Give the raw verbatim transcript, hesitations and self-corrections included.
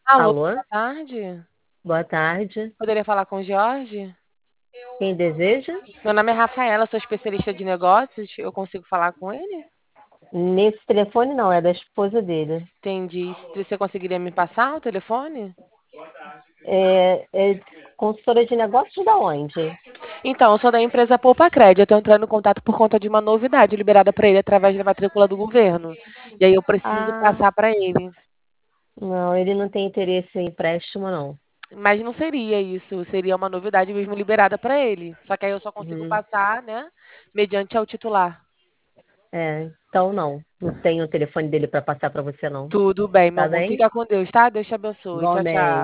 Alô, Alô, boa tarde. boa tarde. Poderia falar com o Jorge? Quem deseja? Meu nome é Rafaela, sou especialista de negócios. Eu consigo falar com ele? Nesse telefone não, é da esposa dele. Entendi. Você conseguiria me passar o telefone? É, é consultora de negócios da onde? Então, eu sou da empresa Poupa Crédito. Eu estou entrando em contato por conta de uma novidade liberada para ele através da matrícula do governo. E aí eu preciso Ah, passar para ele. não, ele não tem interesse em empréstimo, não. Mas não seria isso, seria uma novidade mesmo liberada para ele. Só que aí eu só consigo Uhum. passar, né, mediante ao titular. É, então não. Não tenho o telefone dele para passar para você, não. Tudo bem, meu Tá amor. bem? Fica com Deus, tá? Deus te abençoe. Tchau, tchau. Igualmente.